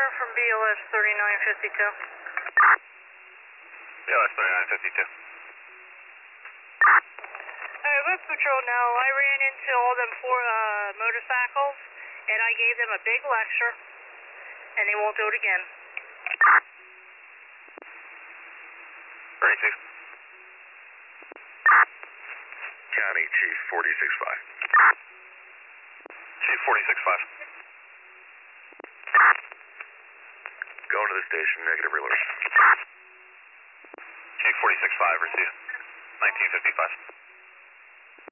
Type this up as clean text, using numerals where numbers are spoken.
from BLS 3952. BLS 3952. West Patrol, now I ran into all them four motorcycles and I gave them a big lecture and they won't do it again. 32. County Chief 465. Chief 465. Going to the station, negative alert. Chief 465, receive. 1955.